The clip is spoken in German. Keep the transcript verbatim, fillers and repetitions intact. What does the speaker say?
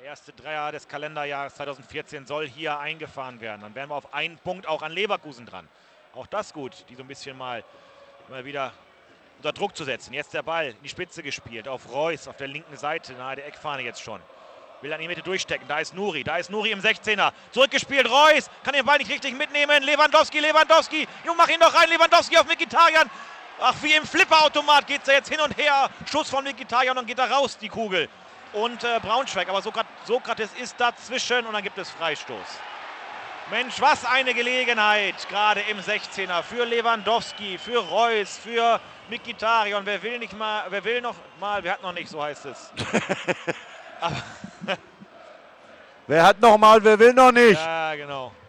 Der erste Dreier des Kalenderjahres zweitausendvierzehn soll hier eingefahren werden. Dann wären wir auf einen Punkt auch an Leverkusen dran. Auch das gut, die so ein bisschen mal, mal wieder unter Druck zu setzen. Jetzt der Ball in die Spitze gespielt auf Reus auf der linken Seite, nahe der Eckfahne jetzt schon. Will an die Mitte durchstecken, da ist Nuri, da ist Nuri im sechzehner. Zurückgespielt, Reus, kann den Ball nicht richtig mitnehmen. Lewandowski, Lewandowski, Junge, mach ihn doch rein, Lewandowski auf Mkhitaryan. Ach, wie im Flipperautomat geht es jetzt hin und her. Schuss von Mkhitaryan und dann geht er raus, die Kugel. Und äh, Braunschweig, aber Sokrates ist dazwischen und dann gibt es Freistoß. Mensch, was eine Gelegenheit, gerade im sechzehner für Lewandowski, für Reus, für Mkhitaryan. Wer will nicht mal, wer will noch mal, wer hat noch nicht, so heißt es. Aber wer hat noch mal, wer will noch nicht? ja, genau.